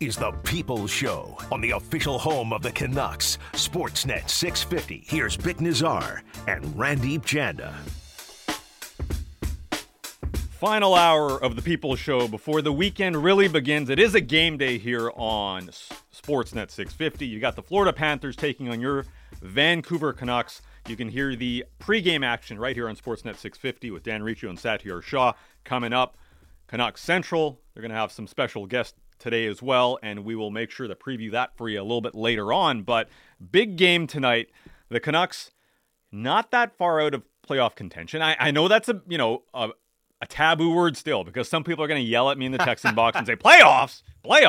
is the People's Show on the official home of the Canucks, Sportsnet 650. Here's Vic Nazar and Randeep Chanda. Final hour of the People's Show before the weekend really begins. It is a game day here on Sportsnet 650. You got the Florida Panthers taking on your Vancouver Canucks. You can hear the pregame action right here on Sportsnet 650 with Dan Riccio and Satyar Shah coming up. Canucks Central, they're going to have some special guests today as well, and we will make sure to preview that for you a little bit later on. But big game tonight. The Canucks, not that far out of playoff contention. I know that's a taboo word still, because some people are going to yell at me in the text inbox and say, playoffs.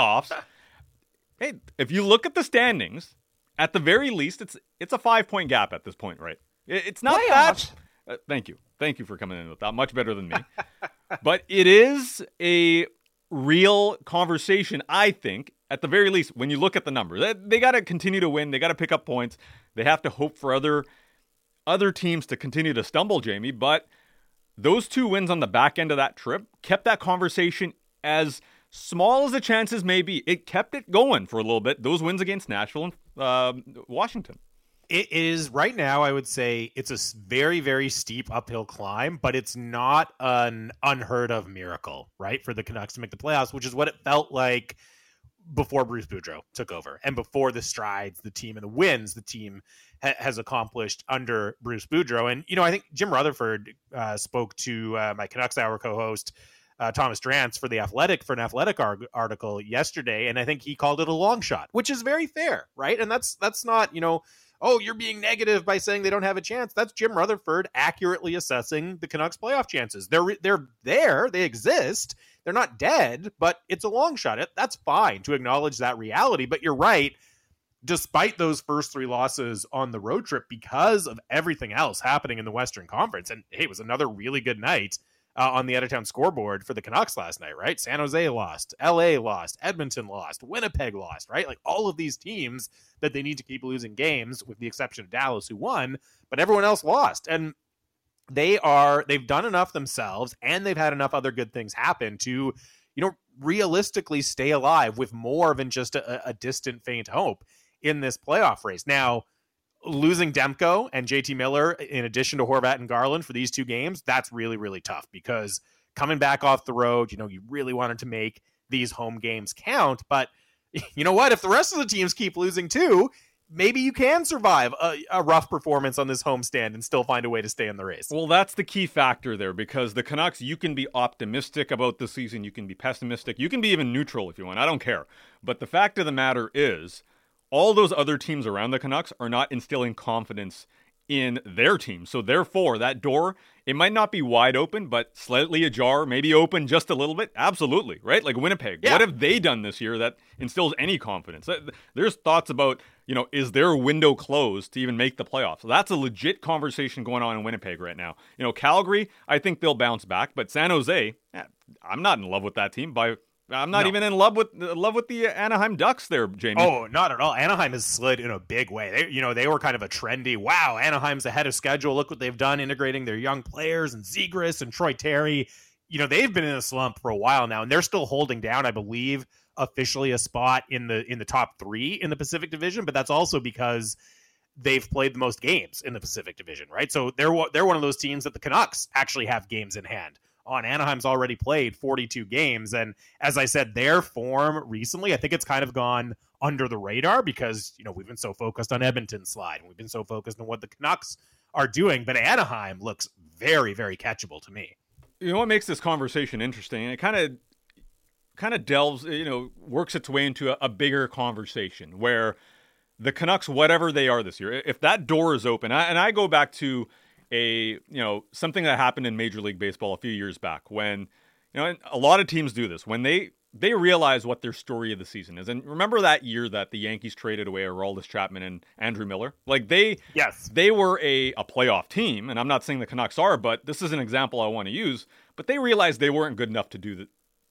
Hey, if you look at the standings, at the very least, it's a 5-point gap at this point, right? It's not playoffs. That. Thank you for coming in with that. Much better than me. But it is a real conversation, I think, at the very least, when you look at the numbers. They got to continue to win. They got to pick up points. They have to hope for other teams to continue to stumble, Jamie. But those 2 wins on the back end of that trip kept that conversation, as small as the chances may be, it kept it going for a little bit. Those wins against Nashville and Washington. It is right now, I would say it's a very, very steep uphill climb, but it's not an unheard of miracle, right, for the Canucks to make the playoffs, which is what it felt like before Bruce Boudreau took over and before the strides, the team, and the wins the team has accomplished under Bruce Boudreau. And, I think Jim Rutherford spoke to my Canucks Hour co-host, Thomas Drance, for an athletic article yesterday, and I think he called it a long shot, which is very fair, right? And that's not, oh, you're being negative by saying they don't have a chance. That's Jim Rutherford accurately assessing the Canucks playoff chances. They're there, they exist. They're not dead, but it's a long shot. That's fine to acknowledge that reality. But you're right, despite those first 3 losses on the road trip, because of everything else happening in the Western Conference, and hey, it was another really good night on the out-of-town scoreboard for the Canucks last night, right? San Jose lost, LA lost, Edmonton lost, Winnipeg lost, right? Like all of these teams that they need to keep losing games, with the exception of Dallas, who won, but everyone else lost. And they've done enough themselves, and they've had enough other good things happen to, realistically stay alive with more than just a distant, faint hope in this playoff race. Now, losing Demko and JT Miller, in addition to Horvat and Garland, for these 2 games, that's really, really tough, because coming back off the road, you really wanted to make these home games count. But you know what? If the rest of the teams keep losing too, maybe you can survive a rough performance on this homestand and still find a way to stay in the race. Well, that's the key factor there, because the Canucks, you can be optimistic about the season, you can be pessimistic, you can be even neutral if you want. I don't care. But the fact of the matter is, all those other teams around the Canucks are not instilling confidence in their team. So therefore, that door, it might not be wide open, but slightly ajar, maybe open just a little bit. Absolutely, right? Like Winnipeg. Yeah. What have they done this year that instills any confidence? There's thoughts about, is their window closed to even make the playoffs? So that's a legit conversation going on in Winnipeg right now. Calgary, I think they'll bounce back, but San Jose, I'm not in love with that team I'm not even in love with the Anaheim Ducks there, Jamie. Oh, not at all. Anaheim has slid in a big way. They were kind of a trendy, wow, Anaheim's ahead of schedule. Look what they've done, integrating their young players and Zegras and Troy Terry. They've been in a slump for a while now, and they're still holding down, I believe, officially a spot in the top 3 in the Pacific Division, but that's also because they've played the most games in the Pacific Division, right? So they're one of those teams that the Canucks actually have games in hand on. Anaheim's already played 42 games. And as I said, their form recently, I think it's kind of gone under the radar because, we've been so focused on Edmonton's slide, and we've been so focused on what the Canucks are doing. But Anaheim looks very, very catchable to me. What makes this conversation interesting, and it kind of delves, works its way into a bigger conversation where the Canucks, whatever they are this year, if that door is open, and I go back to something that happened in Major League Baseball a few years back when, and a lot of teams do this, when they realize what their story of the season is. And remember that year that the Yankees traded away Aroldis Chapman and Andrew Miller? Like they were a playoff team, and I'm not saying the Canucks are, but this is an example I want to use, but they realized they weren't good enough to do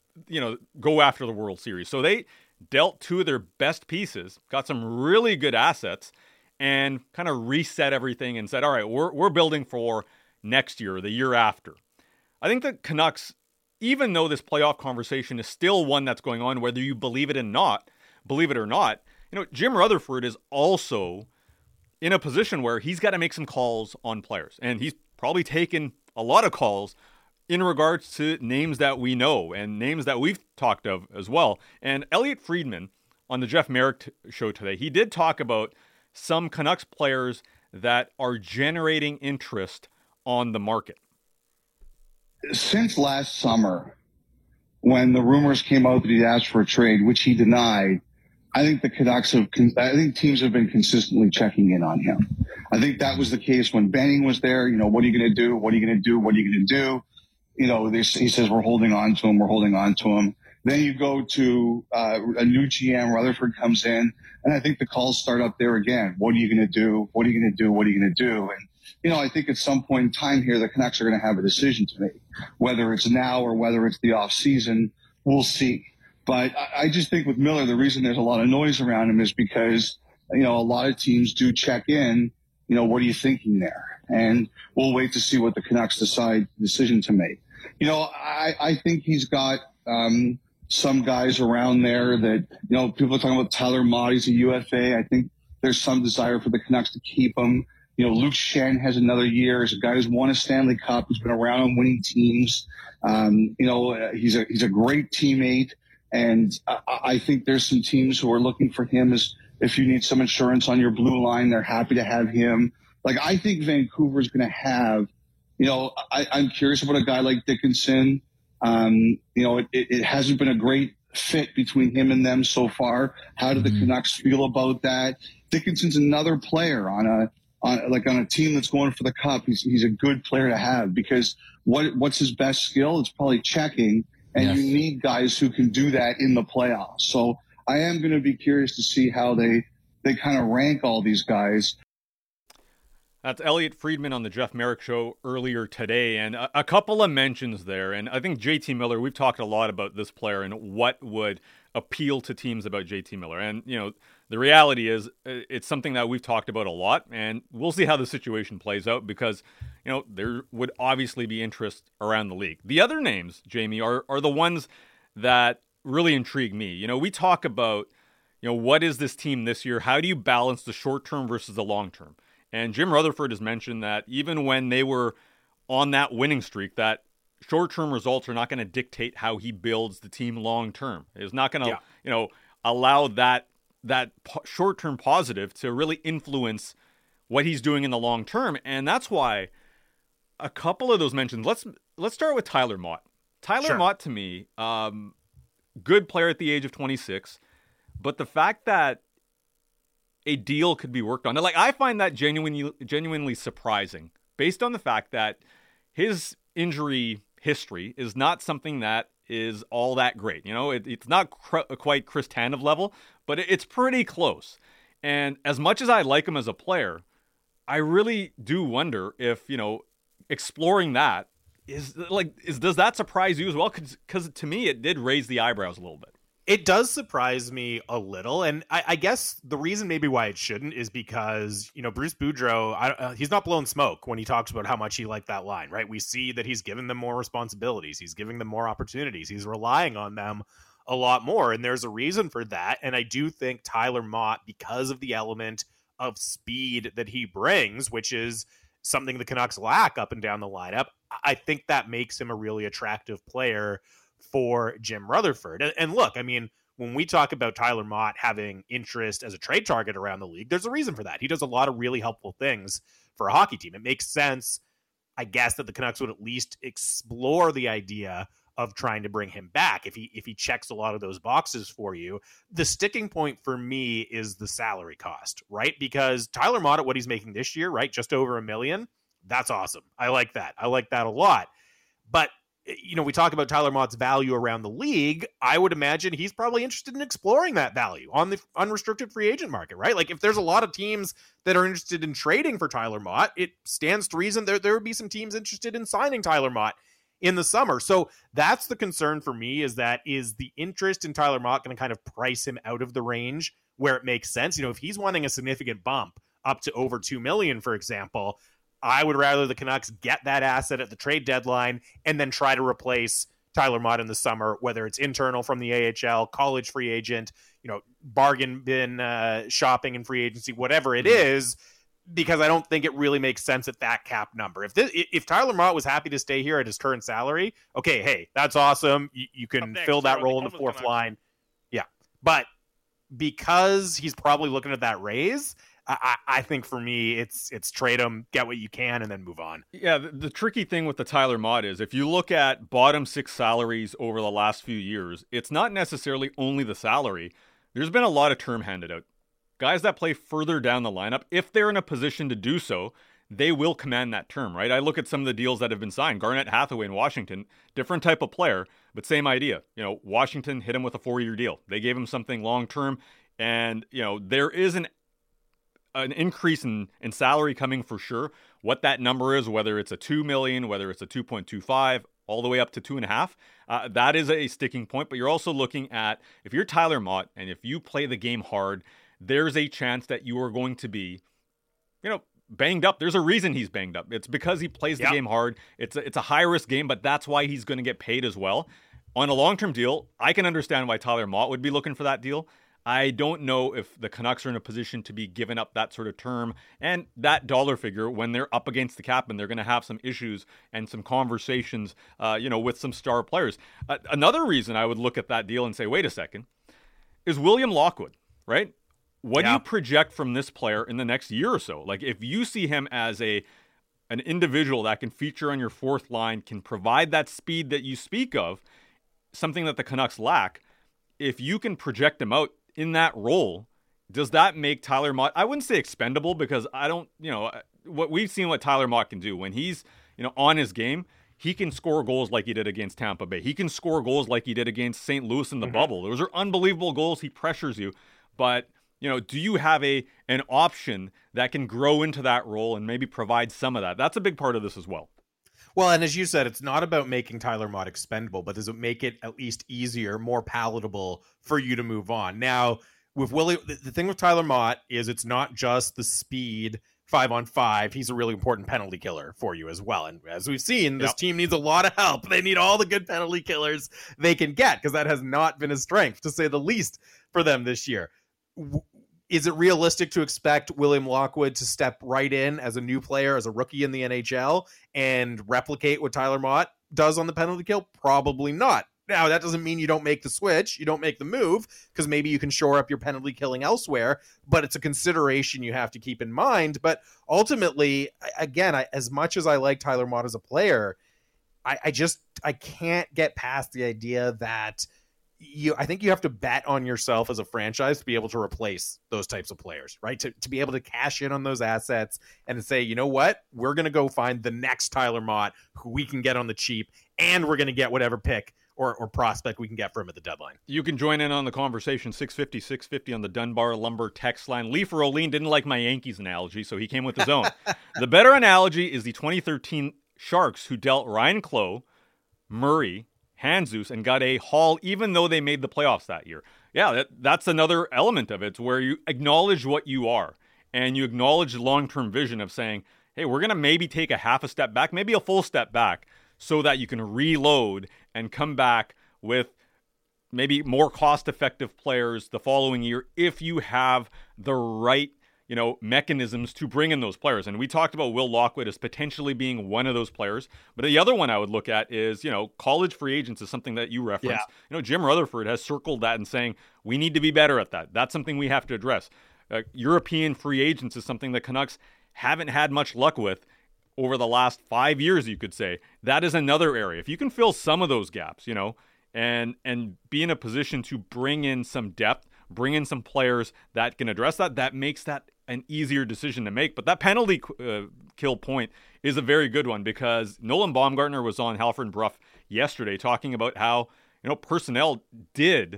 go after the World Series. So they dealt 2 of their best pieces, got some really good assets, and kind of reset everything and said, all right, we're building for next year or the year after. I think the Canucks, even though this playoff conversation is still one that's going on, whether you believe it or not, believe it or not, Jim Rutherford is also in a position where he's got to make some calls on players. And he's probably taken a lot of calls in regards to names that we know and names that we've talked of as well. And Elliot Friedman on the Jeff Marek show today, he did talk about some Canucks players that are generating interest on the market. Since last summer, when the rumors came out that he asked for a trade, which he denied, I think teams have been consistently checking in on him. I think that was the case when Benning was there. What are you going to do? What are you going to do? What are you going to do? He says, we're holding on to him. We're holding on to him. Then you go to a new GM, Rutherford comes in, and I think the calls start up there again. What are you going to do? What are you going to do? What are you going to do? And, I think at some point in time here, the Canucks are going to have a decision to make. Whether it's now or whether it's the off season, we'll see. But I just think with Miller, the reason there's a lot of noise around him is because, a lot of teams do check in, what are you thinking there? And we'll wait to see what the Canucks decision to make. I think he's got some guys around there that, people are talking about Tyler Mott, he's a UFA. I think there's some desire for the Canucks to keep him. Luke Schenn has another year. He's a guy who's won a Stanley Cup, who's been around on winning teams. He's a great teammate. And I think there's some teams who are looking for him as if you need some insurance on your blue line, they're happy to have him. Like, I think Vancouver's going to have, I'm curious about a guy like Dickinson. It hasn't been a great fit between him and them so far. How do the Canucks feel about that? Dickinson's another player on a team that's going for the cup. He's a good player to have because what's his best skill? It's probably checking, and you need guys who can do that in the playoffs. So I am going to be curious to see how they kind of rank all these guys. That's Elliot Friedman on the Jeff Marek show earlier today, and a couple of mentions there. And I think JT Miller, we've talked a lot about this player and what would appeal to teams about JT Miller. And, the reality is it's something that we've talked about a lot, and we'll see how the situation plays out because, there would obviously be interest around the league. The other names, Jamie, are the ones that really intrigue me. We talk about, what is this team this year? How do you balance the short term versus the long term? And Jim Rutherford has mentioned that even when they were on that winning streak, that short-term results are not going to dictate how he builds the team long-term. It's not going to, allow that short-term positive to really influence what he's doing in the long term. And that's why a couple of those mentions. Let's start with Tyler Mott. Tyler Mott, to me, good player at the age of 26, but the fact that a deal could be worked on. Like, I find that genuinely surprising based on the fact that his injury history is not something that is all that great. It's not quite Chris Tanev level, but it's pretty close. And as much as I like him as a player, I really do wonder if, exploring that does that surprise you as well? Because to me, it did raise the eyebrows a little bit. It does surprise me a little, and I guess the reason maybe why it shouldn't is because, Bruce Boudreau, he's not blowing smoke when he talks about how much he liked that line, right? We see that he's given them more responsibilities. He's giving them more opportunities. He's relying on them a lot more, and there's a reason for that. And I do think Tyler Mott, because of the element of speed that he brings, which is something the Canucks lack up and down the lineup, I think that makes him a really attractive player for Jim Rutherford. And look, when we talk about Tyler Mott having interest as a trade target around the league, there's a reason for that. He does a lot of really helpful things for a hockey team. It makes sense, I guess, that the Canucks would at least explore the idea of trying to bring him back if he checks a lot of those boxes for you. The sticking point for me is the salary cost, right? Because Tyler Mott at what he's making this year, right, just over $1 million, that's awesome. I like that. I like that a lot. But we talk about Tyler Mott's value around the league. I would imagine he's probably interested in exploring that value on the unrestricted free agent market, right? Like, if there's a lot of teams that are interested in trading for Tyler Mott, it stands to reason there would be some teams interested in signing Tyler Mott in the summer. So that's the concern for me, is the interest in Tyler Mott going to kind of price him out of the range where it makes sense? If he's wanting a significant bump up to over $2 million, for example, I would rather the Canucks get that asset at the trade deadline and then try to replace Tyler Mott in the summer, whether it's internal from the AHL, college free agent, bargain bin shopping and free agency, whatever it is, because I don't think it really makes sense at that cap number. If Tyler Mott was happy to stay here at his current salary, okay, hey, that's awesome. You can fill that role in the fourth line. Yeah. But because he's probably looking at that raise, I think for me, it's trade him, get what you can, and then move on. Yeah, the tricky thing with the Tyler Mott is if you look at bottom six salaries over the last few years, it's not necessarily only the salary. There's been a lot of term handed out. Guys that play further down the lineup, if they're in a position to do so, they will command that term, right? I look at some of the deals that have been signed. Garnett Hathaway in Washington, different type of player, but same idea. Washington hit him with a 4-year deal. They gave him something long-term, and, there is an increase in salary coming for sure. What that number is, whether it's a $2 million, whether it's a 2.25, all the way up to 2.5, that is a sticking point. But you're also looking at, if you're Tyler Mott and if you play the game hard, there's a chance that you are going to be, banged up. There's a reason he's banged up. It's because he plays the game hard. It's a high-risk game, but that's why he's going to get paid as well. On a long-term deal, I can understand why Tyler Mott would be looking for that deal. I don't know if the Canucks are in a position to be giving up that sort of term and that dollar figure when they're up against the cap and they're going to have some issues and some conversations, with some star players. Another reason I would look at that deal and say, wait a second, is William Lockwood, right? What do you project from this player in the next year or so? Like, if you see him as an individual that can feature on your fourth line, can provide that speed that you speak of, something that the Canucks lack, if you can project him out in that role, does that make Tyler Mott, I wouldn't say expendable, because I don't, what we've seen what Tyler Mott can do when he's, on his game, he can score goals like he did against Tampa Bay. He can score goals like he did against St. Louis in the bubble. Those are unbelievable goals. He pressures you, but do you have an option that can grow into that role and maybe provide some of that? That's a big part of this as well. Well, and as you said, it's not about making Tyler Mott expendable, but does it make it at least easier, more palatable for you to move on? Now, with Willie, the thing with Tyler Mott is it's not just the speed 5-on-5. He's a really important penalty killer for you as well. And as we've seen, this team needs a lot of help. They need all the good penalty killers they can get, because that has not been a strength, to say the least, for them this year. Is it realistic to expect William Lockwood to step right in as a new player, as a rookie in the NHL, and replicate what Tyler Mott does on the penalty kill? Probably not. Now, that doesn't mean you don't make the switch, you don't make the move, because maybe you can shore up your penalty killing elsewhere, but it's a consideration you have to keep in mind. But ultimately, again, as much as I like Tyler Mott as a player, I can't get past the idea that I think you have to bet on yourself as a franchise to be able to replace those types of players, right? To be able to cash in on those assets and to say, you know what, we're going to go find the next Tyler Mott who we can get on the cheap, and we're going to get whatever pick or prospect we can get for him at the deadline. You can join in on the conversation, 650-650 on the Dunbar Lumber text line. Lee Ferolin didn't like my Yankees analogy, so he came with his own. The better analogy is the 2013 Sharks, who dealt Ryan Clough, Murray, Handzus, and got a haul even though they made the playoffs that year. Yeah, that's another element of it. It's where you acknowledge what you are, and you acknowledge the long-term vision of saying, hey, we're going to maybe take a half a step back, maybe a full step back, so that you can reload and come back with maybe more cost-effective players the following year if you have the right mechanisms to bring in those players. And we talked about Will Lockwood as potentially being one of those players. But the other one I would look at is, college free agents is something that you referenced. Yeah. Jim Rutherford has circled that and saying, we need to be better at that. That's something we have to address. European free agents is something the Canucks haven't had much luck with over the last 5 years, you could say. That is another area. If you can fill some of those gaps, and be in a position to bring in some depth, bring in some players that can address that makes that an easier decision to make. But that penalty kill point is a very good one, because Nolan Baumgartner was on Halford and Bruff yesterday talking about how, personnel did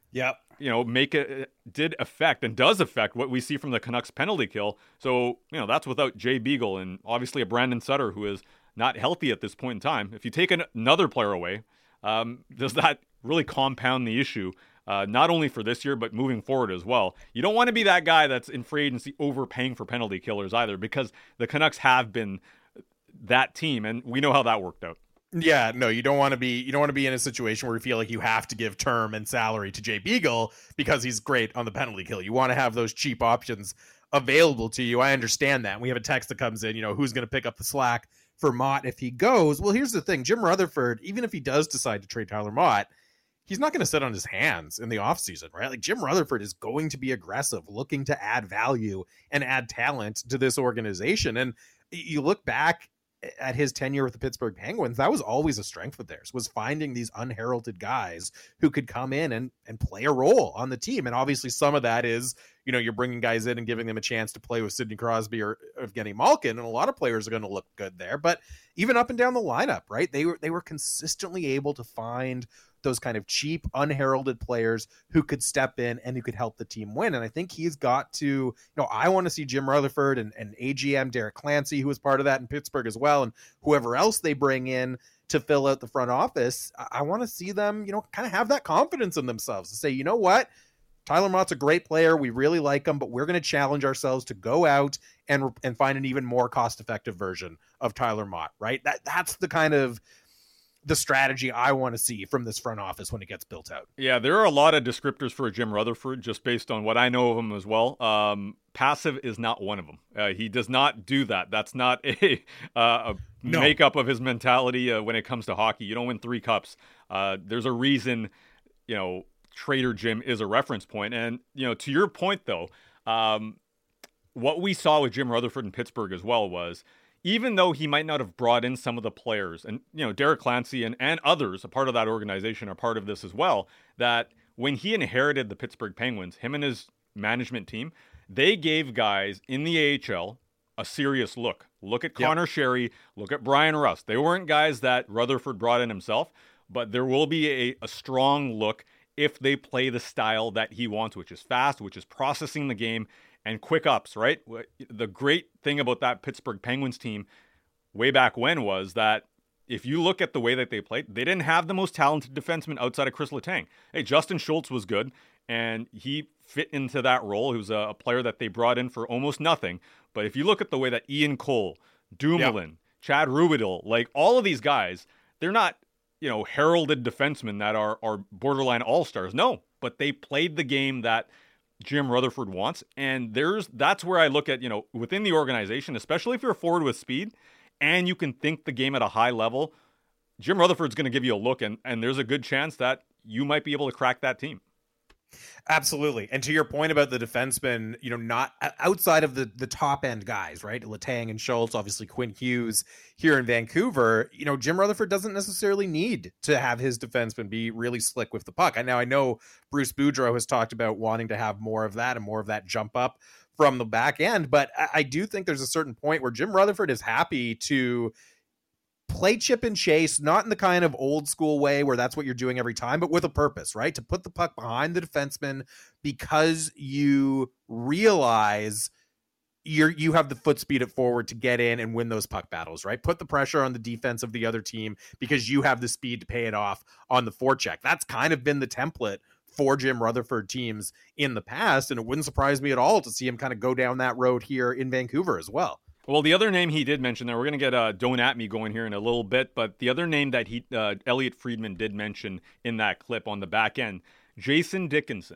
did affect and does affect what we see from the Canucks penalty kill. So, that's without Jay Beagle and obviously a Brandon Sutter who is not healthy at this point in time. If you take another player away, does that really compound the issue? Not only for this year, but moving forward as well. You don't want to be that guy that's in free agency overpaying for penalty killers either, because the Canucks have been that team, and we know how that worked out. Yeah, no, you don't want to be in a situation where you feel like you have to give term and salary to Jay Beagle because he's great on the penalty kill. You want to have those cheap options available to you. I understand that. We have a text that comes in, who's going to pick up the slack for Motte if he goes. Well, here's the thing. Jim Rutherford, even if he does decide to trade Tyler Motte, he's not going to sit on his hands in the offseason, right? Like, Jim Rutherford is going to be aggressive, looking to add value and add talent to this organization. And you look back at his tenure with the Pittsburgh Penguins, that was always a strength of theirs, was finding these unheralded guys who could come in and play a role on the team. And obviously some of that is, you're bringing guys in and giving them a chance to play with Sidney Crosby or Evgeny Malkin. And a lot of players are going to look good there, but even up and down the lineup, right? They were consistently able to find those kind of cheap, unheralded players who could step in and who could help the team win. And I think he's got to, I want to see Jim Rutherford and AGM Derek Clancy, who was part of that in Pittsburgh as well, and whoever else they bring in to fill out the front office. I want to see them, kind of have that confidence in themselves to say, you know what? Tyler Motte's a great player. We really like him, but we're going to challenge ourselves to go out and find an even more cost-effective version of Tyler Motte, right? That's the kind of the strategy I want to see from this front office when it gets built out. Yeah, there are a lot of descriptors for Jim Rutherford just based on what I know of him as well. Passive is not one of them. He does not do that. That's not a makeup of his mentality when it comes to hockey. You don't win 3 cups. There's a reason, Trader Jim is a reference point. And, to your point, though, what we saw with Jim Rutherford in Pittsburgh as well was, even though he might not have brought in some of the players, and Derek Clancy and others, a part of that organization, are part of this as well, that when he inherited the Pittsburgh Penguins, him and his management team, they gave guys in the AHL a serious look. Look at Connor Sherry, look at Brian Rust. They weren't guys that Rutherford brought in himself, but there will be a strong look if they play the style that he wants, which is fast, which is processing the game, and quick ups, right? The great thing about that Pittsburgh Penguins team way back when was that if you look at the way that they played, they didn't have the most talented defenseman outside of Chris Letang. Hey, Justin Schultz was good, and he fit into that role. He was a player that they brought in for almost nothing. But if you look at the way that Ian Cole, Dumoulin, Chad Ruhwedel, like all of these guys, they're not, heralded defensemen that are borderline all-stars. No, but they played the game that Jim Rutherford wants. And that's where I look at, within the organization, especially if you're a forward with speed and you can think the game at a high level, Jim Rutherford's going to give you a look, and there's a good chance that you might be able to crack that team. Absolutely. And to your point about the defensemen, not outside of the top end guys, right? Letang and Schultz, obviously Quinn Hughes here in Vancouver, Jim Rutherford doesn't necessarily need to have his defensemen be really slick with the puck. I know Bruce Boudreau has talked about wanting to have more of that jump up from the back end, but I do think there's a certain point where Jim Rutherford is happy to play chip and chase, not in the kind of old school way where that's what you're doing every time, but with a purpose, right? To put the puck behind the defenseman because you realize you have the foot speed at forward to get in and win those puck battles, right? Put the pressure on the defense of the other team because you have the speed to pay it off on the forecheck. That's kind of been the template for Jim Rutherford teams in the past, and it wouldn't surprise me at all to see him kind of go down that road here in Vancouver as well. Well, the other name he did mention there, we're going to get Don't At Me going here in a little bit, but the other name that Elliot Friedman did mention in that clip on the back end, Jason Dickinson,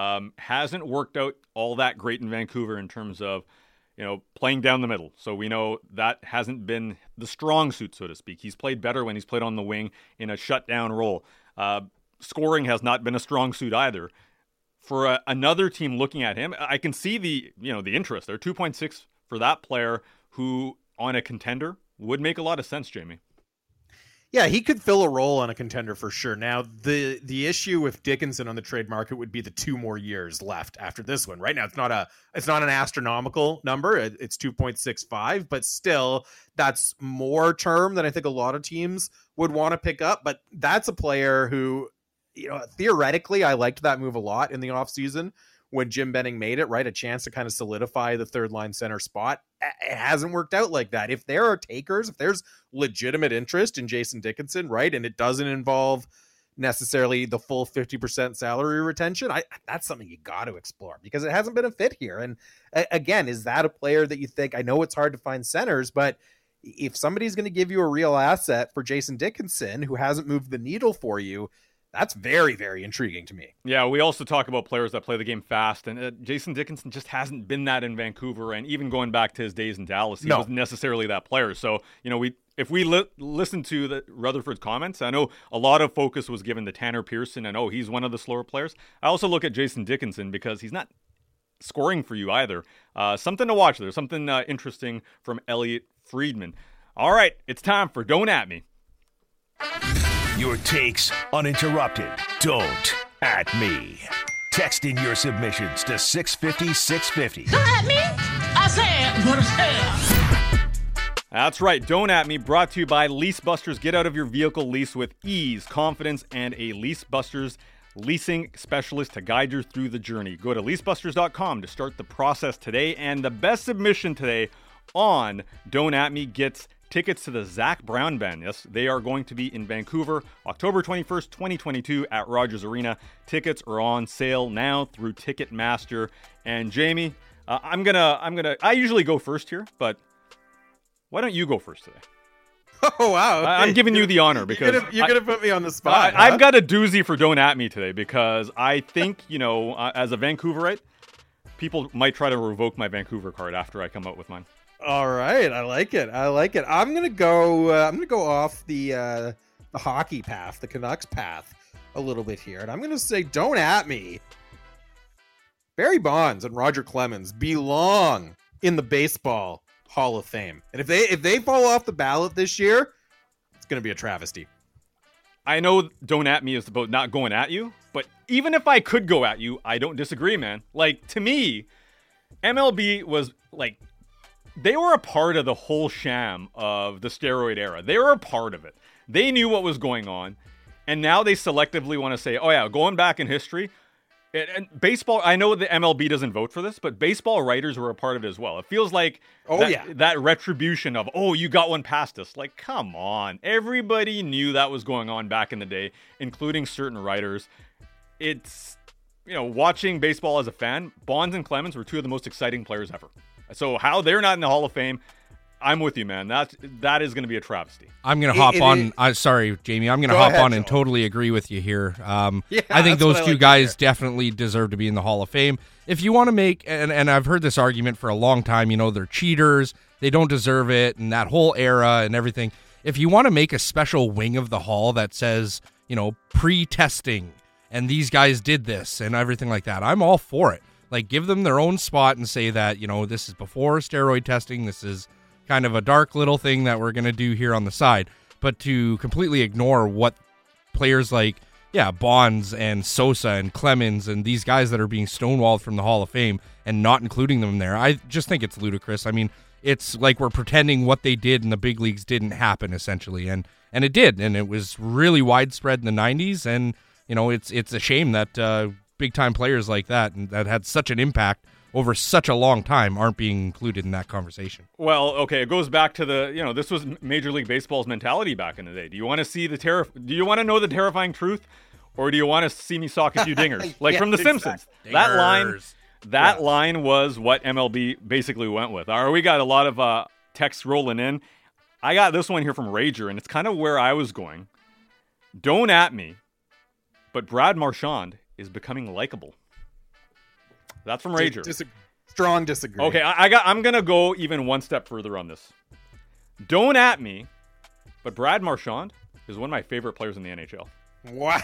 hasn't worked out all that great in Vancouver in terms of, playing down the middle. So we know that hasn't been the strong suit, so to speak. He's played better when he's played on the wing in a shutdown role. Scoring has not been a strong suit either. For another team looking at him, I can see the interest. They're 2.6 for that player who on a contender would make a lot of sense, Jamie. Yeah, he could fill a role on a contender for sure. Now, the issue with Dickinson on the trade market would be the 2 more years left after this one. Right now, it's not an astronomical number. It's 2.65, but still, that's more term than I think a lot of teams would want to pick up. But that's a player who, theoretically, I liked that move a lot in the offseason when Jim Benning made it, right? A chance to kind of solidify the third line center spot. It hasn't worked out like that. If there are takers, if there's legitimate interest in Jason Dickinson, right, and it doesn't involve necessarily the full 50% salary retention, that's something you got to explore because it hasn't been a fit here. And again, is that a player that you think, I know it's hard to find centers, but if somebody's going to give you a real asset for Jason Dickinson, who hasn't moved the needle for you, that's very, very intriguing to me. Yeah, we also talk about players that play the game fast, and Jason Dickinson just hasn't been that in Vancouver, and even going back to his days in Dallas, he wasn't necessarily that player. So, if we listen to the Rutherford's comments, I know a lot of focus was given to Tanner Pearson, and he's one of the slower players. I also look at Jason Dickinson because he's not scoring for you either. Something to watch there, something interesting from Elliot Friedman. All right, it's time for Don't At Me. Your takes uninterrupted. Don't at me. Text in your submissions to 650-650. Don't at me. I said what I said. That's right. Don't At Me, brought to you by Lease Busters. Get out of your vehicle lease with ease, confidence, and a Lease Busters leasing specialist to guide you through the journey. Go to leasebusters.com to start the process today. And the best submission today on Don't At Me gets tickets to the Zach Brown Band. Yes, they are going to be in Vancouver, October 21st, 2022 at Rogers Arena. Tickets are on sale now through Ticketmaster. And Jamie, I usually go first here, but why don't you go first today? Oh, wow. Okay. I'm giving you the honor because you're going to put me on the spot. I've got a doozy for Don't At Me today because I think, as a Vancouverite, people might try to revoke my Vancouver card after I come out with mine. All right, I like it. I'm gonna go off the hockey path, the Canucks path, a little bit here, and I'm gonna say, don't at me. Barry Bonds and Roger Clemens belong in the Baseball Hall of Fame, and if they fall off the ballot this year, it's gonna be a travesty. I know Don't At Me is about not going at you, but even if I could go at you, I don't disagree, man. Like, to me, MLB was like, they were a part of the whole sham of the steroid era. They were a part of it. They knew what was going on. And now they selectively want to say, oh yeah, going back in history. And baseball, I know the MLB doesn't vote for this, but baseball writers were a part of it as well. It feels like that retribution of, you got one past us. Like, come on. Everybody knew that was going on back in the day, including certain writers. It's, watching baseball as a fan, Bonds and Clemens were two of the most exciting players ever. So how they're not in the Hall of Fame, I'm with you, man. That is going to be a travesty. I'm going to hop on. Sorry, Jamie. I'm going to hop on and totally agree with you here. I think those two guys definitely deserve to be in the Hall of Fame. If you want to make, and I've heard this argument for a long time, they're cheaters, they don't deserve it, and that whole era and everything. If you want to make a special wing of the Hall that says, pre-testing, and these guys did this and everything like that, I'm all for it. Like, give them their own spot and say that, this is before steroid testing. This is kind of a dark little thing that we're going to do here on the side. But to completely ignore what players like, Bonds and Sosa and Clemens and these guys that are being stonewalled from the Hall of Fame and not including them there, I just think it's ludicrous. I mean, it's like we're pretending what they did in the big leagues didn't happen, essentially. And it did. And it was really widespread in the 90s. And, it's a shame that big-time players like that and that had such an impact over such a long time aren't being included in that conversation. Well, okay, it goes back to the, this was Major League Baseball's mentality back in the day. Do you want to see do you want to know the terrifying truth, or do you want to see me sock a few dingers? Like from The Simpsons. Dingers. That line was what MLB basically went with. All right, we got a lot of texts rolling in. I got this one here from Rager, and it's kind of where I was going. Don't at me, but Brad Marchand is becoming likable. That's from Rager. Strong disagree. Okay, I'm gonna go even one step further on this. Don't at me, but Brad Marchand is one of my favorite players in the NHL. Wow!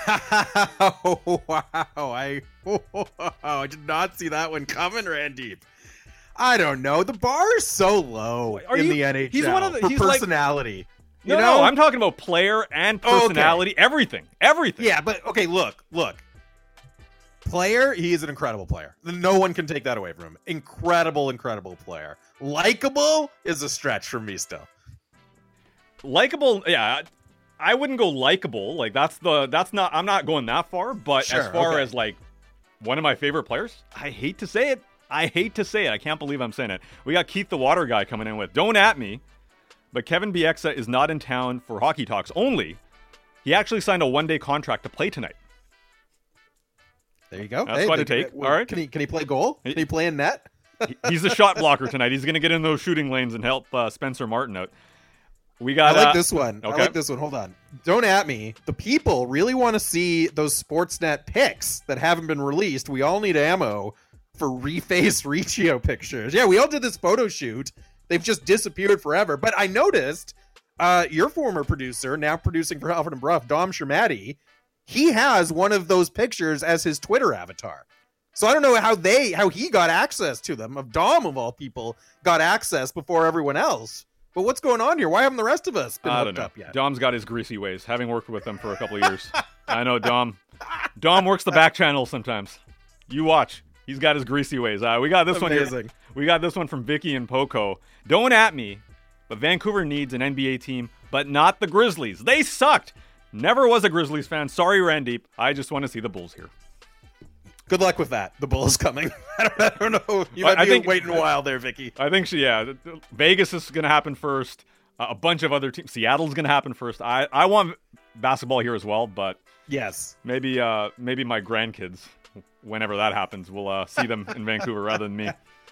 I did not see that one coming, Randeep. I don't know. The bar is so low in the NHL. He's one of the personality. Like, no, I'm talking about player and personality. Okay. Everything. Yeah, but okay. Look. Player, he is an incredible player. No one can take that away from him. Incredible player. Likeable is a stretch for me still. Likeable, yeah. I wouldn't go likeable. Like I'm not going that far, but as far as like one of my favorite players, I hate to say it. I can't believe I'm saying it. We got Keith the Water Guy coming in with, don't at me, but Kevin Bieksa is not in town for hockey talks only. He actually signed a one-day contract to play tonight. There you go. That's quite a take. All right. Can he play goal? Can he play in net? He's a shot blocker tonight. He's going to get in those shooting lanes and help Spencer Martin out. We got. I like this one. Okay. I like this one. Hold on. Don't at me. The people really want to see those Sportsnet pics that haven't been released. We all need ammo for refaced Riccio pictures. Yeah, we all did this photo shoot. They've just disappeared forever. But I noticed your former producer, now producing for Halford and Brough, Dom Shermatti, he has one of those pictures as his Twitter avatar. So I don't know how he got access to them. Of Dom, of all people, got access before everyone else. But what's going on here? Why haven't the rest of us been hooked up yet? Dom's got his greasy ways, having worked with him for a couple of years. I know Dom. Dom works the back channel sometimes. You watch. He's got his greasy ways. We got this one here. We got this one from Vicky and Poco. Don't at me, but Vancouver needs an NBA team, but not the Grizzlies. They sucked. Never was a Grizzlies fan. Sorry, Randeep. I just want to see the Bulls here. Good luck with that. The Bulls coming. I don't know. You might be waiting a while there, Vicky. I think Vegas is going to happen first. A bunch of other teams. Seattle's going to happen first. I want basketball here as well, but yes, maybe my grandkids, whenever that happens, will see them in Vancouver rather than me.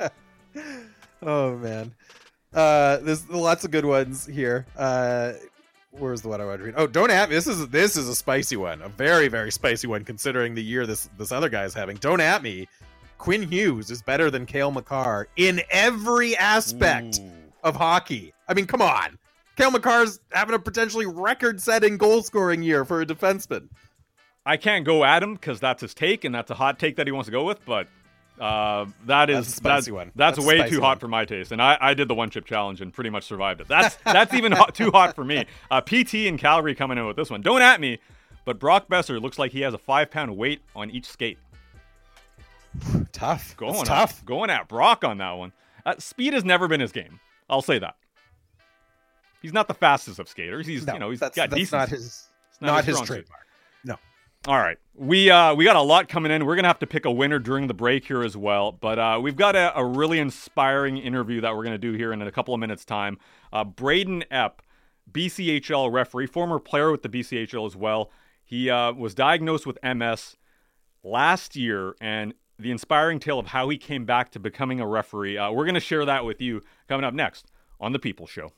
Oh man, there's lots of good ones here. Where's the one I want to read? Oh, don't at me. This is a spicy one, a very, very spicy one, considering the year this other guy is having. Don't at me. Quinn Hughes is better than Cale Makar in every aspect of hockey. I mean, come on. Cale Makar's having a potentially record-setting goal-scoring year for a defenseman. I can't go at him because that's his take, and that's a hot take that he wants to go with, but that's a spicy one. That's way too hot for my taste, and I did the one-chip challenge and pretty much survived it. That's even too hot for me. PT in Calgary coming in with this one. Don't at me, but Brock Besser looks like he has a 5-pound weight on each skate. Tough. Going at Brock on that one. Speed has never been his game. I'll say that. He's not the fastest of skaters. He's got decent. Not his trademark. No. All right. We got a lot coming in. We're going to have to pick a winner during the break here as well. But we've got a really inspiring interview that we're going to do here in a couple of minutes' time. Braden Epp, BCHL referee, former player with the BCHL as well. He was diagnosed with MS last year, and the inspiring tale of how he came back to becoming a referee. We're going to share that with you coming up next on The People Show.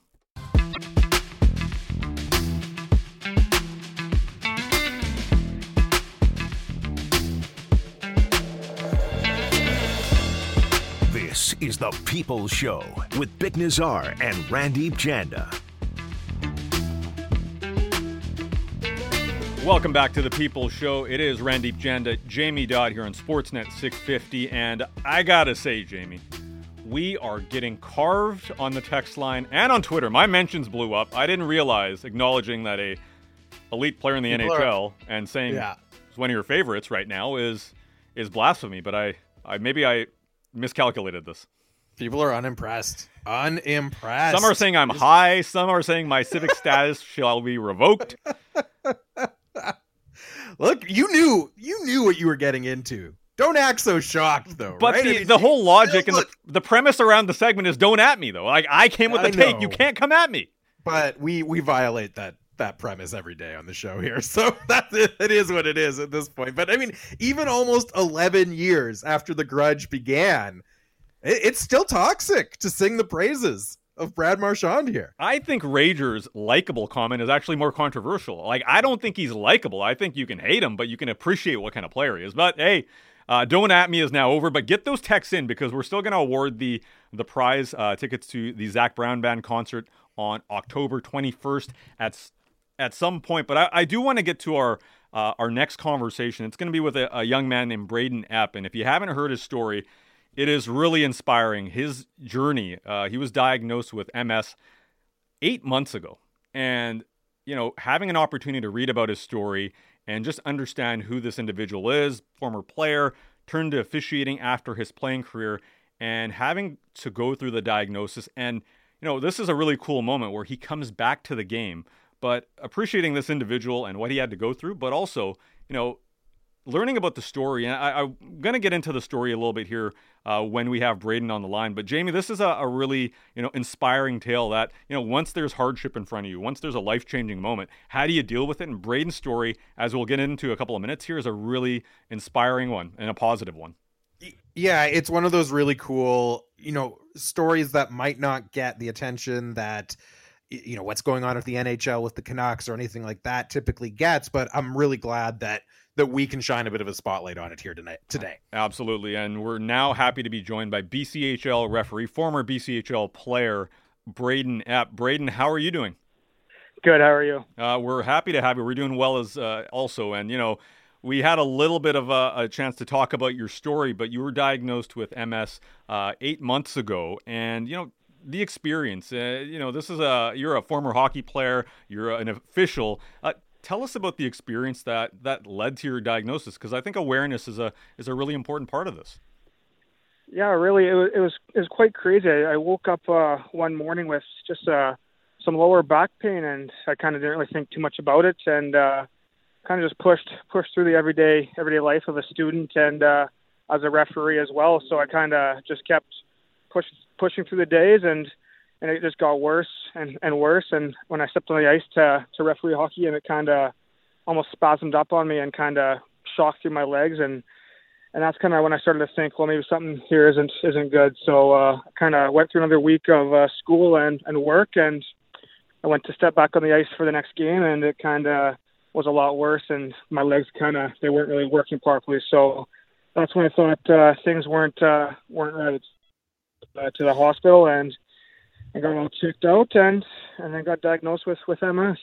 This is The People Show with Bik Nazar and Randeep Janda. Welcome back to The People Show. It is Randeep Janda, Jamie Dodd here on Sportsnet 650. And I gotta say, Jamie, we are getting carved on the text line and on Twitter. My mentions blew up. I didn't realize acknowledging that a elite player in the NHL and saying it's one of your favorites right now is blasphemy. But I miscalculated this. People are unimpressed. Unimpressed. Some are saying I'm high. Some are saying my civic status shall be revoked. Look, you knew what you were getting into. Don't act so shocked, though. But right? the whole logic and the premise around the segment is don't at me, though. Like, I came with the take. You can't come at me. But we violate that premise every day on the show here. So it is what it is at this point. But I mean, even almost 11 years after The Grudge began, it's still toxic to sing the praises of Brad Marchand here. I think Rager's likable comment is actually more controversial. Like, I don't think he's likable. I think you can hate him, but you can appreciate what kind of player he is. But hey, don't at me is now over, but get those texts in because we're still going to award the prize tickets to the Zach Brown Band concert on October 21st at some point. But I do want to get to our next conversation. It's going to be with a young man named Braden Epp, and if you haven't heard his story, it is really inspiring. His journey, he was diagnosed with MS 8 months ago. And, having an opportunity to read about his story and just understand who this individual is, former player, turned to officiating after his playing career, and having to go through the diagnosis. And, this is a really cool moment where he comes back to the game, but appreciating this individual and what he had to go through, but also, learning about the story. And I'm going to get into the story a little bit here when we have Braden on the line. But Jamie, this is a really, inspiring tale that, once there's hardship in front of you, once there's a life-changing moment, how do you deal with it? And Braden's story, as we'll get into a couple of minutes here, is a really inspiring one and a positive one. Yeah, it's one of those really cool, stories that might not get the attention that what's going on with the NHL with the Canucks or anything like that typically gets, but I'm really glad that we can shine a bit of a spotlight on it here today. Absolutely. And we're now happy to be joined by BCHL referee, former BCHL player, Braden Epp. Braden, how are you doing? Good. How are you? We're happy to have you. We're doing well as also. And, we had a little bit of a chance to talk about your story, but you were diagnosed with MS 8 months ago. And, the experience, this is you're a former hockey player, you're an official. Tell us about the experience that led to your diagnosis, because I think awareness is a really important part of this. Yeah, really, it was quite crazy. I woke up one morning with just some lower back pain, and I kind of didn't really think too much about it, and kind of just pushed through the everyday life of a student and as a referee as well. So I kind of just kept pushing through the days, and it just got worse and worse. And when I stepped on the ice to referee hockey, and it kind of almost spasmed up on me and kind of shocked through my legs. And that's kind of when I started to think, well, maybe something here isn't good. So I kind of went through another week of school and work, and I went to step back on the ice for the next game, and it kind of was a lot worse, and my legs they weren't really working properly. So that's when I thought things weren't right. To the hospital, and I got all checked out, and then got diagnosed with MS.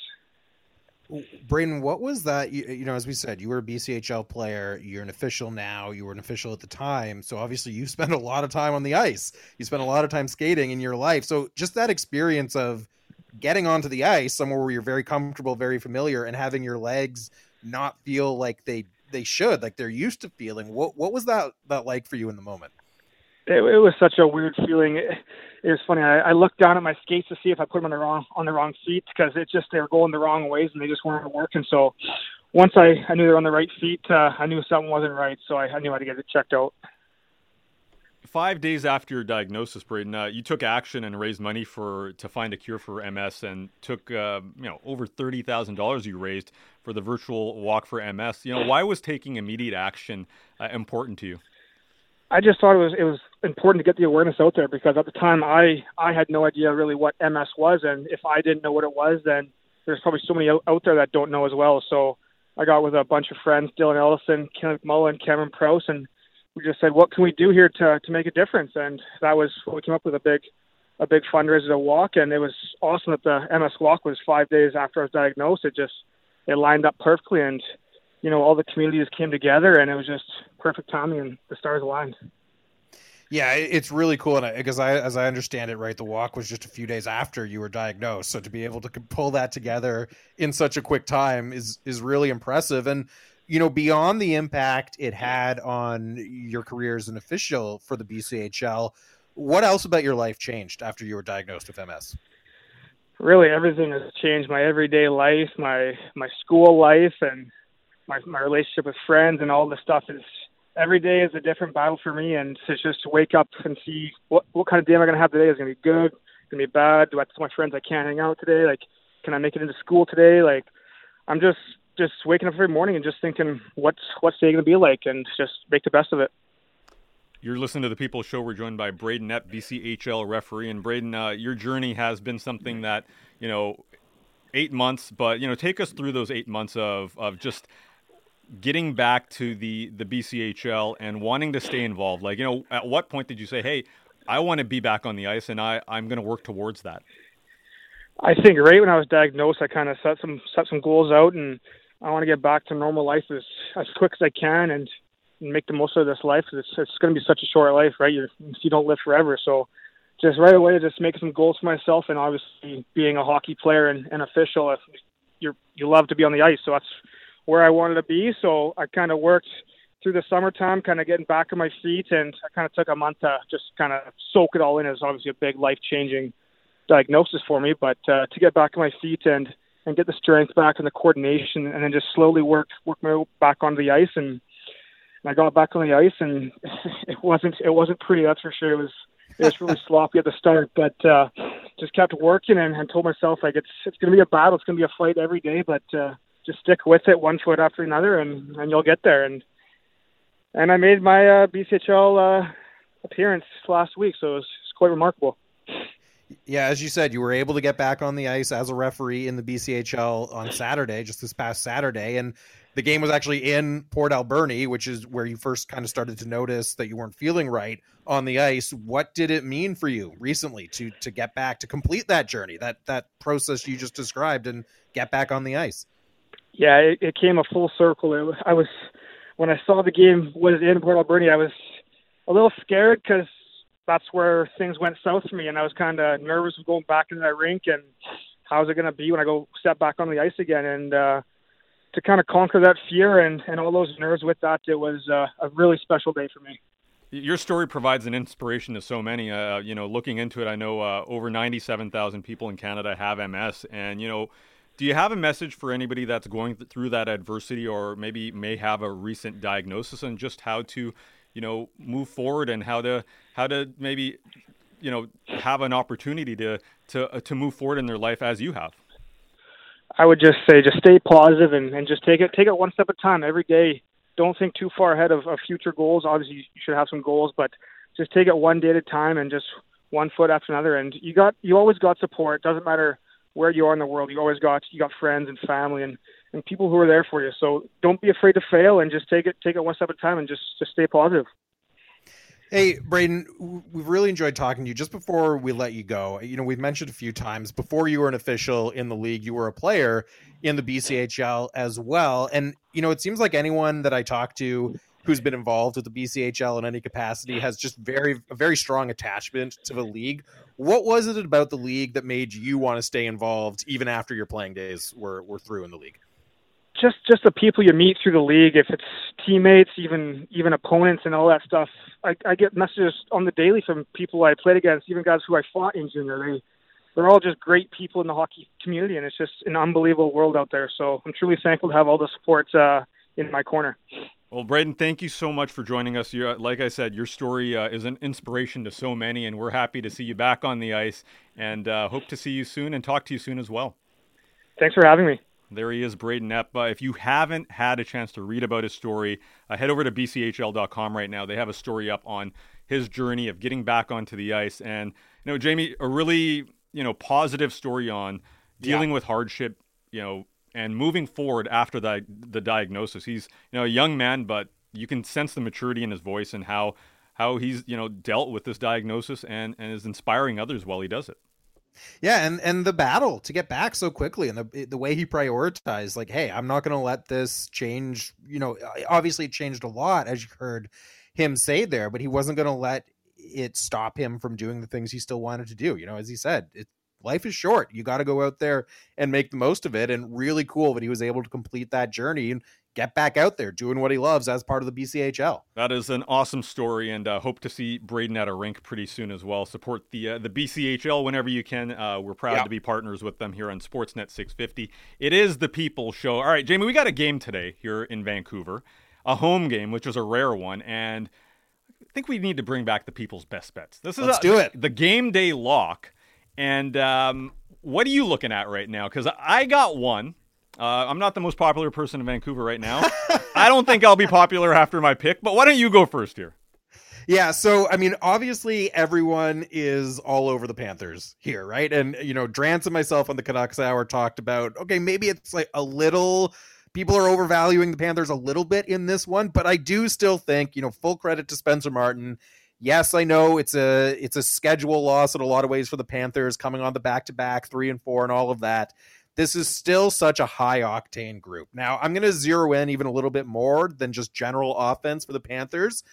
Braden, what was that? As we said, you were a BCHL player. You're an official now. You were an official at the time. So obviously you spent a lot of time on the ice. You spent a lot of time skating in your life. So just that experience of getting onto the ice, somewhere where you're very comfortable, very familiar, and having your legs not feel like they should, like they're used to feeling. What was that like for you in the moment? It was such a weird feeling. It was funny. I looked down at my skates to see if I put them on the wrong feet, because they were going the wrong ways and they just weren't working. So once I knew they were on the right feet, I knew something wasn't right. So I knew how to get it checked out. 5 days after your diagnosis, Braden, you took action and raised money to find a cure for MS, and took over $30,000 you raised for the virtual walk for MS. Why was taking immediate action important to you? I just thought it was important to get the awareness out there, because at the time I had no idea really what MS was, and if I didn't know what it was, then there's probably so many out there that don't know as well. So I got with a bunch of friends, Dylan Ellison, Kenneth Mullen, Cameron Prowse, and we just said, what can we do here to make a difference? And that was what we came up with, a big fundraiser to walk. And it was awesome that the MS walk was 5 days after I was diagnosed. It lined up perfectly, and all the communities came together, and it was just perfect timing, and the stars aligned. Yeah, it's really cool, and because as I understand it, right, the walk was just a few days after you were diagnosed, so to be able to pull that together in such a quick time is really impressive. And beyond the impact it had on your career as an official for the BCHL, what else about your life changed after you were diagnosed with MS? Really, everything has changed. My everyday life, my school life, and my relationship with friends, and all the stuff is, every day is a different battle for me. And to just wake up and see what kind of day am I going to have today. Is it going to be good? Going to be bad? Do I tell my friends I can't hang out today? Like, can I make it into school today? Like, I'm just waking up every morning and just thinking, what's today going to be like, and just make the best of it. You're listening to The People's Show. We're joined by Braden Epp, BCHL referee. And Braden, your journey has been something that, 8 months, but, take us through those 8 months of just getting back to the BCHL and wanting to stay involved. Like, at what point did you say, hey, I want to be back on the ice, and I'm going to work towards that? I think right when I was diagnosed, I kind of set some goals out, and I want to get back to normal life as quick as I can, and make the most of this life. It's going to be such a short life, right? You don't live forever. So just right away, just making some goals for myself, and obviously being a hockey player and official, you love to be on the ice. So that's where I wanted to be. So I kind of worked through the summertime, kind of getting back on my feet, and I kind of took a month to just kind of soak it all in. It was obviously a big life-changing diagnosis for me, but to get back on my feet and get the strength back and the coordination, and then just slowly work my way back onto the ice. And I got back on the ice, and it wasn't pretty, that's for sure. It was really sloppy at the start, but just kept working and told myself, like, it's going to be a battle, it's going to be a fight every day, but just stick with it, one foot after another, and you'll get there. And I made my BCHL appearance last week, so it was quite remarkable. Yeah, as you said, you were able to get back on the ice as a referee in the BCHL on Saturday, just this past Saturday. And the game was actually in Port Alberni, which is where you first kind of started to notice that you weren't feeling right on the ice. What did it mean for you recently to get back, to complete that journey, that process you just described, and get back on the ice? Yeah, it came a full circle. When I saw the game was in Port Alberni, I was a little scared because that's where things went south for me, and I was kind of nervous of going back into that rink and how's it going to be when I go step back on the ice again. And to kind of conquer that fear and all those nerves with that, it was a really special day for me. Your story provides an inspiration to so many. Looking into it, I know over 97,000 people in Canada have MS. And, do you have a message for anybody that's going through that adversity or maybe may have a recent diagnosis on just how to move forward and how to maybe, have an opportunity to move forward in their life as you have? I would just say, just stay positive and just take it one step at a time every day. Don't think too far ahead of future goals. Obviously you should have some goals, but just take it one day at a time and just one foot after another. And you always got support. Doesn't matter where you are in the world. You got friends and family and people who are there for you. So don't be afraid to fail and just take it one step at a time and just stay positive. Hey, Braden, we've really enjoyed talking to you. Just before we let you go, we've mentioned a few times, before you were an official in the league, you were a player in the BCHL as well. And, it seems like anyone that I talk to who's been involved with the BCHL in any capacity has just a very strong attachment to the league. What was it about the league that made you want to stay involved even after your playing days were through in the league? Just the people you meet through the league, if it's teammates, even opponents and all that stuff. I get messages on the daily from people I played against, even guys who I fought in junior. They're all just great people in the hockey community, and it's just an unbelievable world out there. So I'm truly thankful to have all the support in my corner. Well, Braden, thank you so much for joining us. Like I said, your story is an inspiration to so many, and we're happy to see you back on the ice and hope to see you soon and talk to you soon as well. Thanks for having me. There he is, Braden Epp. If you haven't had a chance to read about his story, head over to bchl.com right now. They have a story up on his journey of getting back onto the ice. And, Jamie, a really, positive story on dealing with hardship, and moving forward after the diagnosis. He's, a young man, but you can sense the maturity in his voice and how he's, dealt with this diagnosis and is inspiring others while he does it. Yeah, and the battle to get back so quickly, and the way he prioritized, like, hey, I'm not going to let this change. Obviously it changed a lot, as you heard him say there, but he wasn't going to let it stop him from doing the things he still wanted to do. As he said, life is short. You got to go out there and make the most of it. And really cool that he was able to complete that journey and get back out there doing what he loves as part of the BCHL. That is an awesome story, and hope to see Braden at a rink pretty soon as well. Support the BCHL whenever you can. We're proud to be partners with them here on Sportsnet 650. It is the People Show. All right, Jamie, we got a game today here in Vancouver, a home game, which is a rare one, and I think we need to bring back the People's Best Bets. Let's do it. The game day lock, and what are you looking at right now? Because I got one. I'm not the most popular person in Vancouver right now. I don't think I'll be popular after my pick, but why don't you go first here? Yeah, so, obviously everyone is all over the Panthers here, right? And, Drance and myself on the Canucks Hour talked about, okay, maybe it's like a little, people are overvaluing the Panthers a little bit in this one, but I do still think, full credit to Spencer Martin. Yes, I know it's a schedule loss in a lot of ways for the Panthers, coming on the back-to-back 3-4 and all of that. This is still such a high-octane group. Now, I'm going to zero in even a little bit more than just general offense for the Panthers.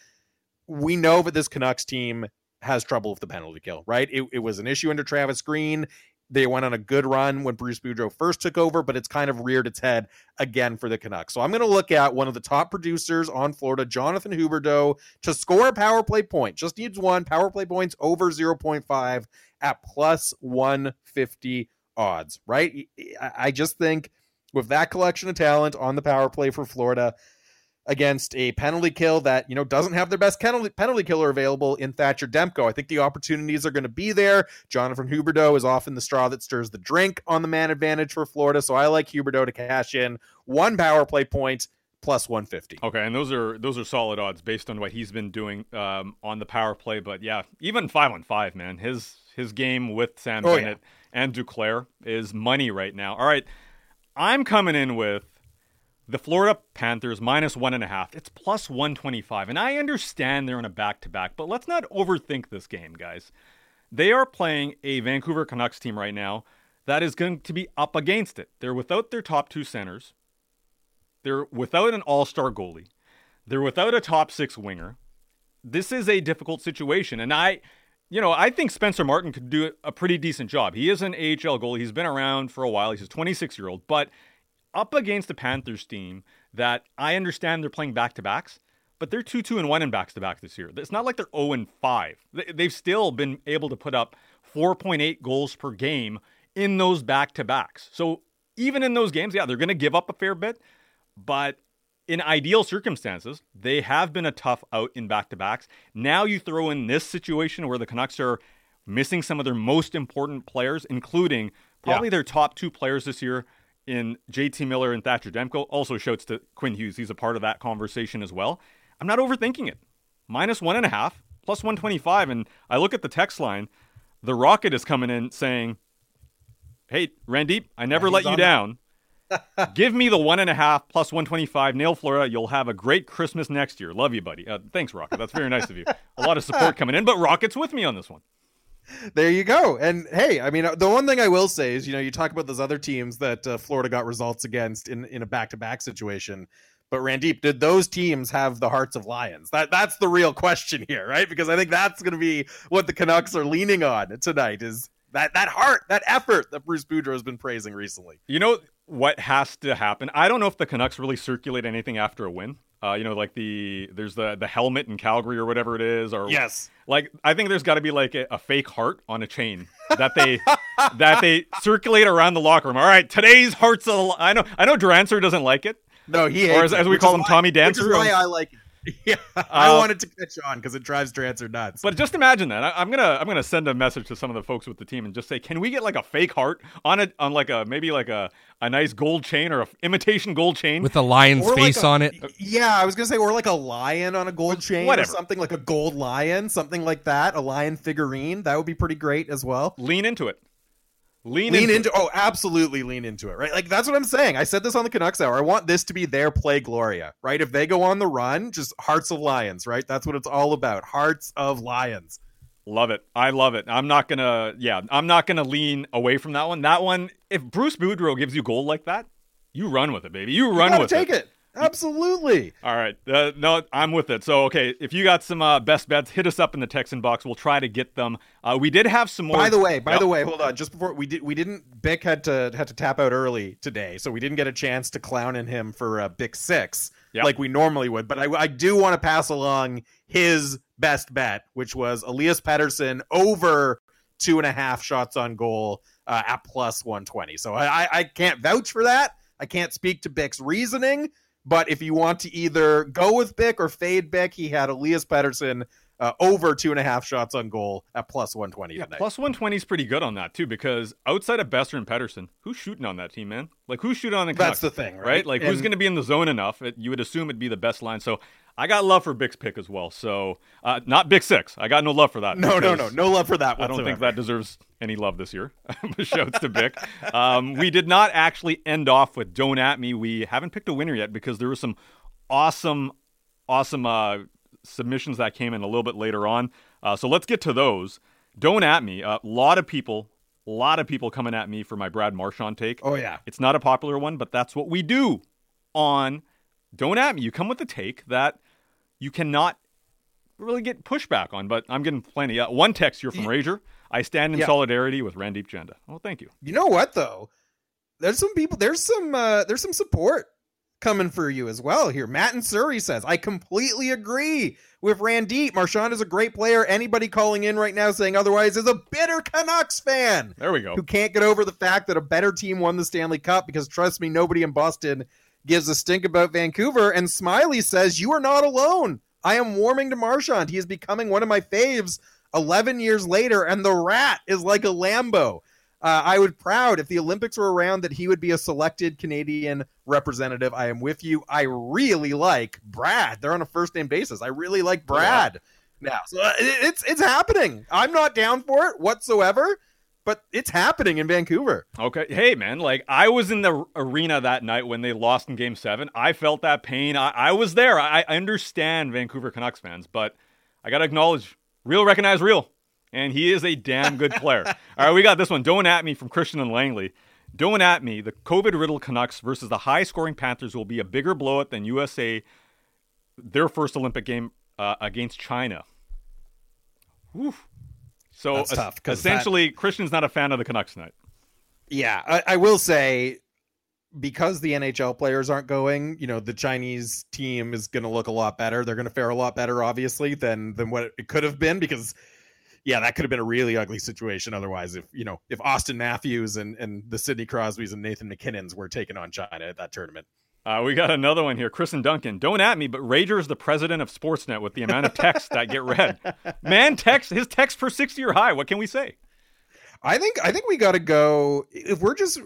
We know that this Canucks team has trouble with the penalty kill, right? It was an issue under Travis Green. They went on a good run when Bruce Boudreau first took over, but it's kind of reared its head again for the Canucks. So I'm going to look at one of the top producers on Florida, Jonathan Huberdeau, to score a power play point. Just needs one. Power play points over 0.5 at plus 150 odds, right? I just think with that collection of talent on the power play for Florida against a penalty kill that, doesn't have their best penalty killer available in Thatcher Demko, I think the opportunities are going to be there. Jonathan Huberdeau is often the straw that stirs the drink on the man advantage for Florida, so I like Huberdeau to cash in one power play point plus 150. Okay, and those are solid odds based on what he's been doing on the power play. But yeah, even 5-on-5, man, his game with Sam Bennett and Duclair is money right now. All right, I'm coming in with the Florida Panthers minus 1.5. It's plus 125, and I understand they're on a back-to-back, but let's not overthink this game, guys. They are playing a Vancouver Canucks team right now that is going to be up against it. They're without their top two centers. They're without an all-star goalie. They're without a top six winger. This is a difficult situation. And I think Spencer Martin could do a pretty decent job. He is an AHL goalie. He's been around for a while. He's a 26-year-old. But up against the Panthers team that I understand they're playing back-to-backs, but they're 2-2-1 in back-to-back this year. It's not like they're 0-5. They've still been able to put up 4.8 goals per game in those back-to-backs. So even in those games, they're going to give up a fair bit. But in ideal circumstances, they have been a tough out in back-to-backs. Now you throw in this situation where the Canucks are missing some of their most important players, including probably their top two players this year in JT Miller and Thatcher Demko. Also shouts to Quinn Hughes. He's a part of that conversation as well. I'm not overthinking it. Minus 1.5, plus 125. And I look at the text line. The Rocket is coming in saying, hey, Randeep, I never let you down. Give me the 1.5 plus 125. Nail Florida. You'll have a great Christmas next year. Love you, buddy. Thanks, Rocket. That's very nice of you. A lot of support coming in, but Rocket's with me on this one. There you go. And hey, I mean, the one thing I will say is, you talk about those other teams that Florida got results against in a back-to-back situation. But Randeep, did those teams have the hearts of lions? That's the real question here, right? Because I think that's going to be what the Canucks are leaning on tonight is that heart, that effort that Bruce Boudreau has been praising recently. You know what has to happen? I don't know if the Canucks really circulate anything after a win. Like there's the helmet in Calgary or whatever it is, or yes, like I think there's got to be like a fake heart on a chain that they circulate around the locker room. All right, today's hearts of I know Durancer doesn't like it. No, he hates or as we call him, Tommy Dancer. Which is why I like it. Yeah, I wanted to catch on because it drives Drancer nuts. But just imagine that. I'm gonna send a message to some of the folks with the team and just say, can we get like a fake heart on like a nice gold chain or a imitation gold chain with a lion's face on it? Yeah, I was gonna say, or like a lion on a gold chain, whatever. Or something like a gold lion, something like that. A lion figurine that would be pretty great as well. Lean into it. Lean into oh, absolutely lean into it, right? Like that's what I'm saying. I said this on the Canucks Hour. I want this to be their play Gloria, right? If they go on the run, just hearts of lions, right? That's what it's all about. Hearts of lions. Love it. I love it. I'm not gonna lean away from that one. That one, if Bruce Boudreau gives you gold like that, you run with it, baby. You run with it. Take it. Absolutely. All right. No, I'm with it. So, okay, if you got some best bets, hit us up in the text inbox. We'll try to get them. We did have some more. By the way, hold on. Just before Bick had to tap out early today, so we didn't get a chance to clown in him for Bick 6 like we normally would. But I do want to pass along his best bet, which was Elias Pettersson over 2.5 shots on goal at plus 120. So I can't vouch for that. I can't speak to Bick's reasoning. But if you want to either go with Bick or fade Bick, he had Elias Pettersson over 2.5 shots on goal at plus 120 tonight. Plus 120 is pretty good on that, too, because outside of Besser and Pettersson, who's shooting on that team, man? Like, who's shooting on the Canucks? That's the thing, right? Like, who's going to be in the zone enough? You would assume it'd be the best line. So I got love for Bick's pick as well. So not Bick 6. I got no love for that. No love for that whatsoever. I don't think that deserves any love this year. Shouts to Bick. We did not actually end off with Don't At Me. We haven't picked a winner yet because there was some awesome submissions that came in a little bit later on. So let's get to those. Don't At Me. A lot of people coming at me for my Brad Marchand take. Oh, yeah. It's not a popular one, but that's what we do on Don't At Me. You come with a take that you cannot really get pushback on, but I'm getting plenty. One text here from Rager. I stand in solidarity with Randeep Janda. Well, thank you. You know what, though? There's some support coming for you as well here. Matt in Surrey says, I completely agree with Randeep. Marchand is a great player. Anybody calling in right now saying otherwise is a bitter Canucks fan. There we go. Who can't get over the fact that a better team won the Stanley Cup, because trust me, nobody in Boston gives a stink about Vancouver. And Smiley says, you are not alone. I am warming to Marchand. He is becoming one of my faves 11 years later, and the rat is like a Lambo. I would proud if the Olympics were around that he would be a selected Canadian representative. I am with you. I really like Brad. They're on a first name basis. I really like Brad now. So it's happening. I'm not down for it whatsoever, but it's happening in Vancouver. Okay. Hey, man, like I was in the arena that night when they lost in Game 7. I felt that pain. I was there. I understand Vancouver Canucks fans, but I got to acknowledge real recognize real. And he is a damn good player. All right, we got this one. Don't at me from Christian and Langley. Don't at me. The COVID-riddled Canucks versus the high-scoring Panthers will be a bigger blowout than USA, their first Olympic game against China. Whew. So that's tough, essentially, Christian's not a fan of the Canucks tonight. Yeah, I will say, because the NHL players aren't going, the Chinese team is going to look a lot better. They're going to fare a lot better, obviously, than what it could have been, because that could have been a really ugly situation otherwise if Austin Matthews and the Sidney Crosbys and Nathan McKinnons were taking on China at that tournament. We got another one here. Chris and Duncan. Don't at me, but Rager is the president of Sportsnet with the amount of texts that get read. Man, his text per 60-year high. What can we say? I think we got to go. If we're just,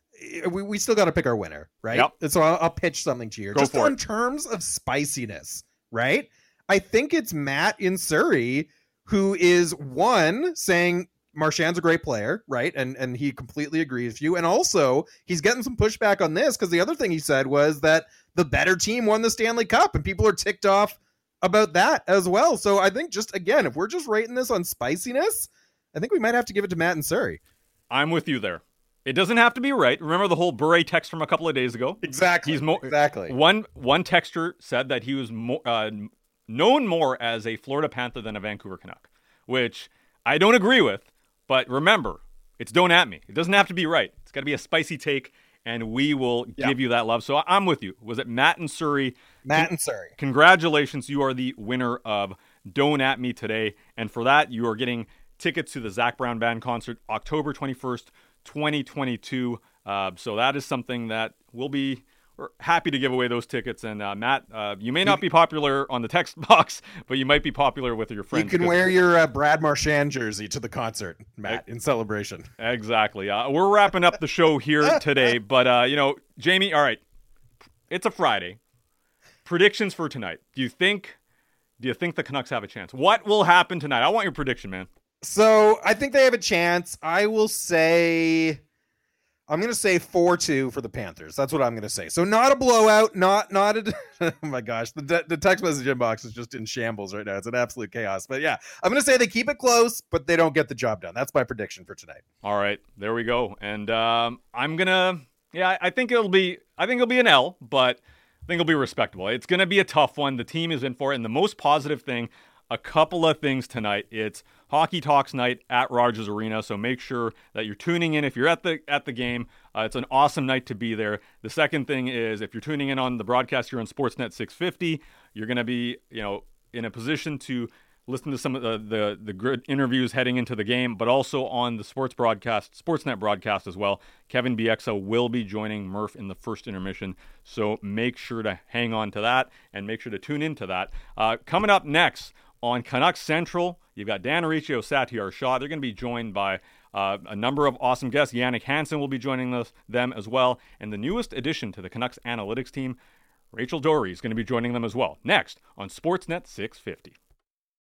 we still got to pick our winner, right? Yep. And so I'll pitch something to you. Go just for on it. Terms of spiciness, right? I think it's Matt in Surrey who is saying Marchand's a great player, right? And he completely agrees with you. And also, he's getting some pushback on this because the other thing he said was that the better team won the Stanley Cup, and people are ticked off about that as well. So I think just, again, if we're just rating this on spiciness, I think we might have to give it to Matt and Surrey. I'm with you there. It doesn't have to be right. Remember the whole Bure text from a couple of days ago? Exactly. Exactly. One texter said that he was known more as a Florida Panther than a Vancouver Canuck, which I don't agree with. But remember, it's don't at me. It doesn't have to be right. It's got to be a spicy take, and we will give you that love. So I'm with you. Was it Matt and Surrey? Matt and Surrey. Congratulations. You are the winner of Don't At Me today. And for that, you are getting tickets to the Zac Brown Band concert October 21st, 2022. So that is something that we're happy to give away those tickets. And Matt, you may not be popular on the text box, but you might be popular with your friends. You can wear your Brad Marchand jersey to the concert, Matt, in celebration. Exactly. We're wrapping up the show here today, but Jamie, all right, it's a Friday. Predictions for tonight. Do you think the Canucks have a chance? What will happen tonight? I want your prediction, man. So I think they have a chance. I'm going to say 4-2 for the Panthers. That's what I'm going to say. So not a blowout, not a oh my gosh, the text message inbox is just in shambles right now. It's an absolute chaos. But yeah, I'm going to say they keep it close, but they don't get the job done. That's my prediction for tonight. All right, there we go. And I think it'll be an L, but I think it'll be respectable. It's going to be a tough one. The team is in for it, and the most positive thing, a couple of things tonight. It's Hockey Talks night at Rogers Arena, so make sure that you're tuning in if you're at the game. It's an awesome night to be there. The second thing is if you're tuning in on the broadcast here on Sportsnet 650, you're going to be in a position to listen to some of the good interviews heading into the game, but also on the Sportsnet broadcast as well. Kevin Bieksa will be joining Murph in the first intermission, so make sure to hang on to that and make sure to tune into that. Coming up next on Canucks Central, you've got Dan Aricio, Satyar Shah. They're going to be joined by a number of awesome guests. Yannick Hansen will be joining them as well. And the newest addition to the Canucks analytics team, Rachel Dory, is going to be joining them as well. Next on Sportsnet 650.